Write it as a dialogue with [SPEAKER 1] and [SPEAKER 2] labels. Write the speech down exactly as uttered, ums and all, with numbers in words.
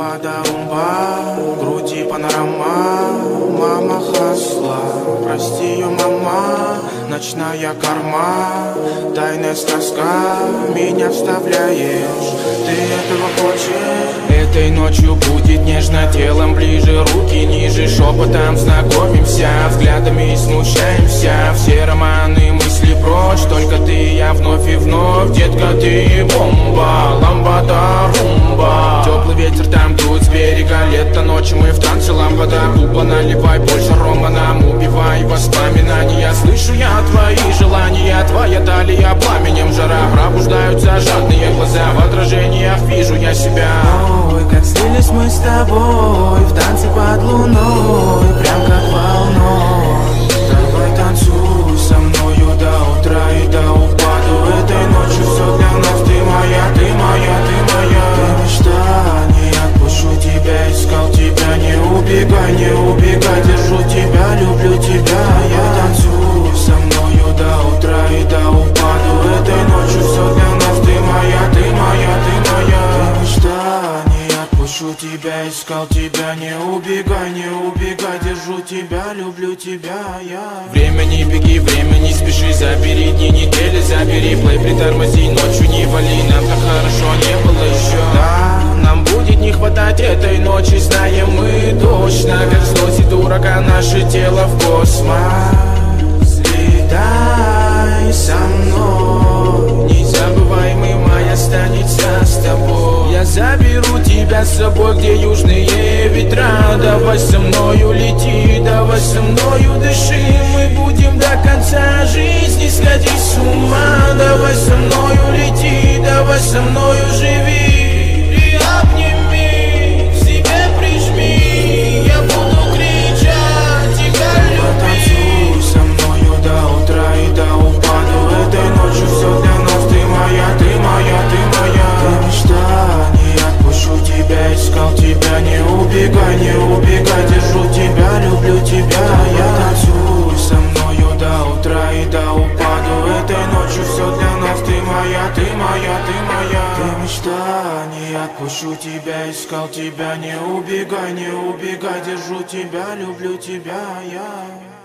[SPEAKER 1] лампада румба, груди панорама, мама хасла, прости ее, мама, ночная корма, тайная тоска, меня вставляешь, ты этого хочешь? Этой ночью будет нежно, телом ближе, руки ниже, шепотом знакомимся, взглядами смущаемся, все романы, мысли прочь, только ты и я вновь и вновь, детка, ты бомба, лампада румба. Теплый ветер там дует с берега, лето, ночи мы в танце, лампада тупо наливай больше рома нам, убивай воспоминания. Слышу я твои желания, твоя талия пламенем жара, пробуждаются жадные глаза, в отражениях вижу я себя.
[SPEAKER 2] Ой, как слились мы с тобой в танце под луной, прям как волной.
[SPEAKER 1] Давай танцуй со мною до утра и до упаду, этой ночью все для нас, ты моя, ты моя, ты моя.
[SPEAKER 2] Ты мечта,
[SPEAKER 1] Не отпущу тебя, искал тебя, не убегай, не убегай, держу тебя, люблю тебя. Я танцую со мною до утра и до упаду, этой ночью все для нас, ты моя, ты моя, ты моя.
[SPEAKER 2] ты мечта,
[SPEAKER 1] Не отпущу тебя, искал тебя, не убегай, не убегай, держу тебя, люблю тебя, я.
[SPEAKER 2] Время не беги, время не спеши, забери дни, недели, забери плей, притормози, ночью не вали, нам так хорошо не было еще.
[SPEAKER 1] Да, нам будет не хватать этой ночи, знаем мы точно, как сносит дурака наше тело в космос. Летай со мной, незабываемый май останется с тобой.
[SPEAKER 2] Я заберу тебя с собой, где южные ветра. Давай со мною лети, давай со мною дыши. Мы будем до конца жизни сходить с ума. Давай со мною лети, давай со мною живи. И обними, к себе прижми. Я буду кричать тебя
[SPEAKER 1] Танцуй
[SPEAKER 2] любви.
[SPEAKER 1] со мною до утра и до упаду, этой ночью все для нас, ты моя, ты моя, ты моя.
[SPEAKER 2] Ты мечта,
[SPEAKER 1] Не отпущу тебя, искал тебя, не убегай, не убегай, держу тебя, люблю тебя. Я танцую со мною до утра и до упаду, этой ночью все для нас, ты моя, ты моя, ты моя.
[SPEAKER 2] ты
[SPEAKER 1] Мечта, не отпущу тебя, искал тебя, не убегай, не убегай, держу тебя, люблю тебя, я.